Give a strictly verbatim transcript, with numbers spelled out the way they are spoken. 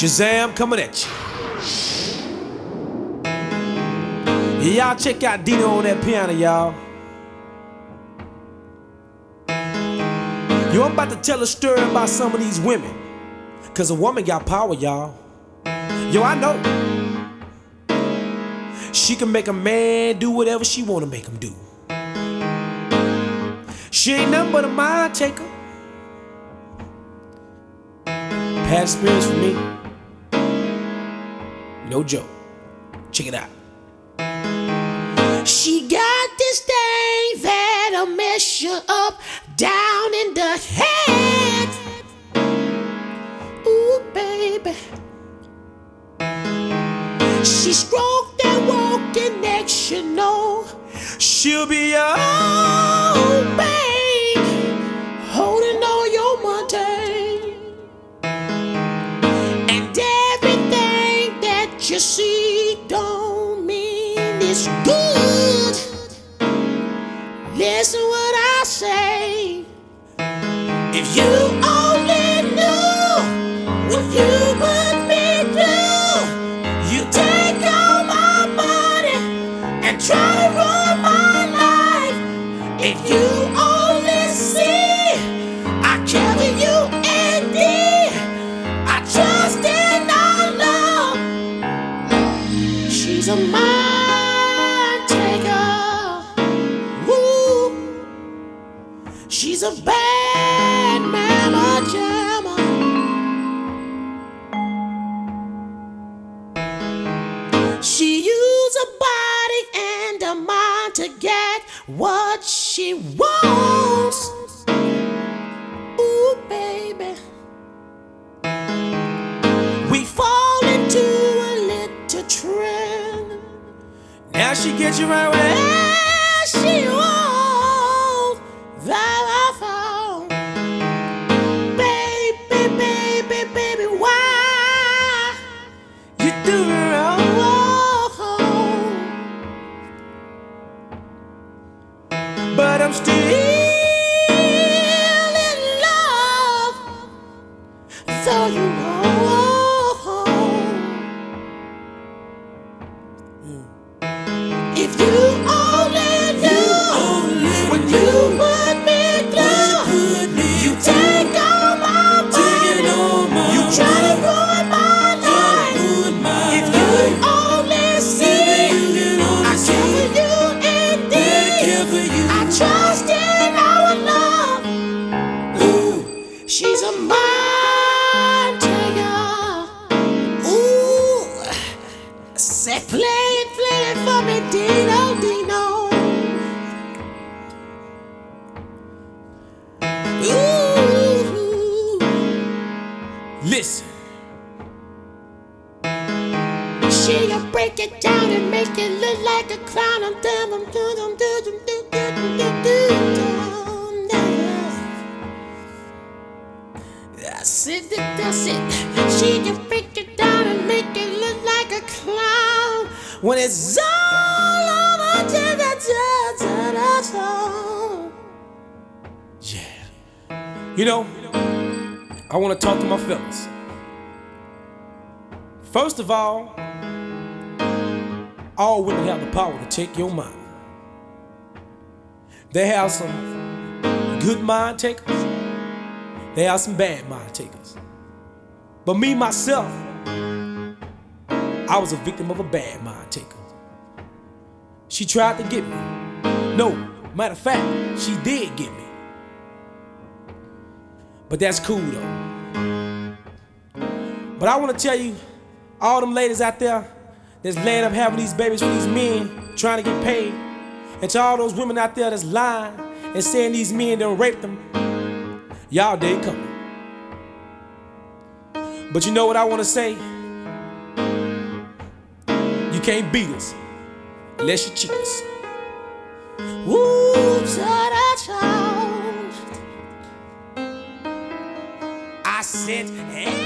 Shazam coming at you. Y'all check out Dino on that piano, y'all. Yo, I'm about to tell a story about some of these women, cause a woman got power, y'all. Yo, I know she can make a man do whatever she wanna make him do. She ain't nothing but a mind taker. Past experience for me, no joke. Check it out. She got this thing that'll mess you up down in the head. Ooh, baby. She stroked that walking next, you know. She'll be your own babe, holding all your money. And everything that you see don't mean it's good. Listen what I say. If you only knew what you put me through, you take all my money and try to ruin my life. If you only see I care for you and me, I trust in our love. She's a mind taker. Woo. She's a bad mama jammer. She used a body and a mind to get what she wants. Ooh, baby. We fall into a little trend. Now she gets you right where she wants. That I found. Baby, baby, baby, why you do me wrong? But I'm still in love, though you know. If you only knew what you put me through, you take all my money, you try to ruin my life. If you only see I care for you indeed, I trust in our love. Ooh, she's a mind taker. Ooh, say play it, play it for me, Dino, Dino. Ooh, listen. She'll break it down and make it look like a clown. I'm dum, I'm dum, dum, dum, dum, dum, dum, dum, dum, dum. That's it, that's it. She'll break it down and make it look like a clown when it's all over to the top. Yeah. You know, I want to talk to my fellas. First of all, all women have the power to take your mind. They have some good mind takers. They have some bad mind takers. But me, myself, I was a victim of a bad mind taker. She tried to get me. No, matter of fact, she did get me. But that's cool though. But I want to tell you, all them ladies out there that's laying up having these babies for these men trying to get paid, and to all those women out there that's lying and saying these men done raped them, y'all day coming. But you know what I want to say? You can't beat us unless you cheat us. Woo, ta-da-cha. I said, hey.